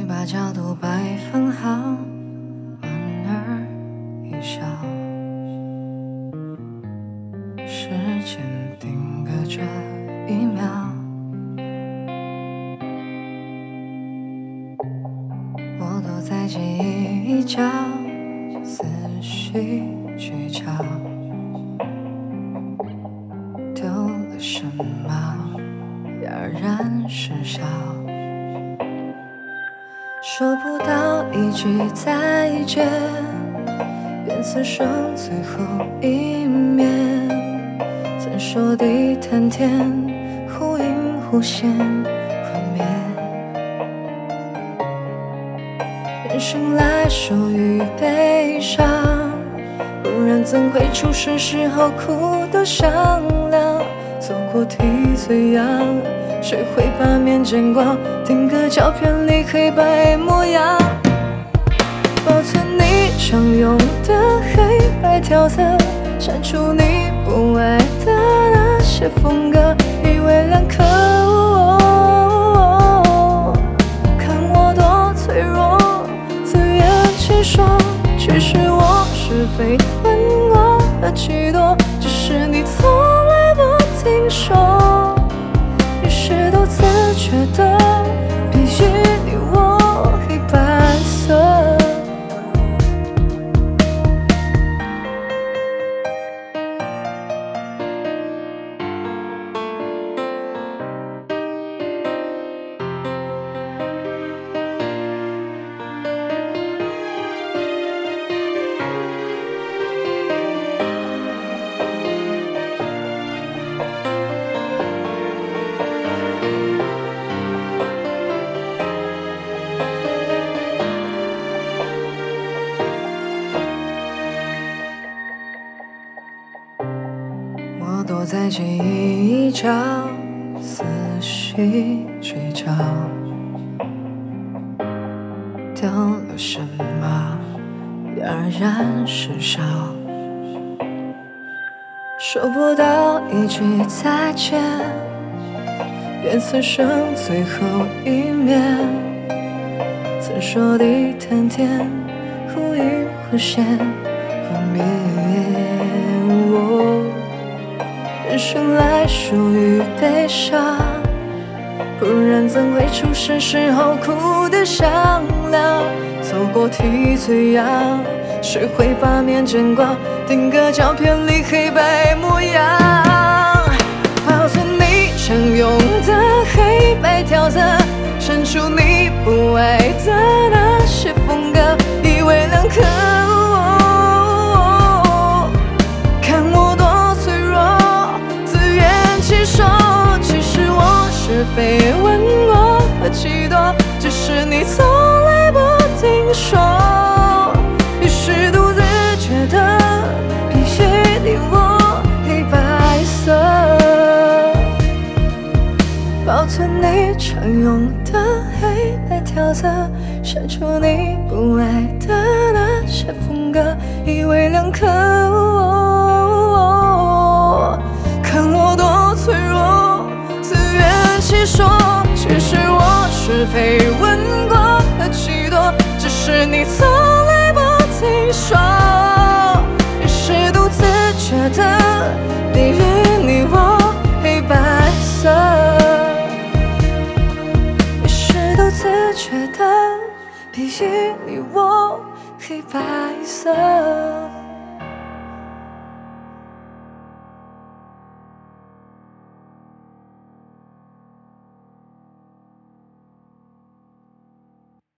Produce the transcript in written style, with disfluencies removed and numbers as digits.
把角度摆放好，莞尔一笑，时间定格这一秒，我躲在记忆一角，思绪聚焦，丢了什么哑然失笑，说不到一句再见，愿此生最后一面，曾说的谈天，忽隐忽现幻灭，人生来受于悲伤，不然怎会出生时候哭得响亮，走过替罪羊，谁会把面见光，定格胶片里黑白模样，保存你常用的黑白调色，删除你不爱的那些风格，以为两颗看我多脆弱，自圆其说，其实我是非问我何其多，只是你从来不听说，于是都自觉的比喻你我黑白色。我躲在记忆一角，思绪聚焦，丢了什么哑然失笑，说不到一句再见，愿此生最后一面，曾说的谈天，忽隐忽现幻灭，人生来属于悲伤，不然怎会出生时候哭得响亮，走过替罪羊，谁会把面见光，定格胶片里黑白模样，保存你常用的黑白调色，删除你不爱的那些风格，以为两颗看我多脆弱，自圆其说，其实我是非问我何其多，只是你从来不听说，于是独自觉得比喻你我黑白色，保存你常用的黑白调色，删除你不爱的那些风格，以为两颗看我多脆弱，自圆其说，其实我是非问过何其多，只是你从来不听说，于是独自觉得比喻你我黑白色，于是独自觉得比喻你我黑白色。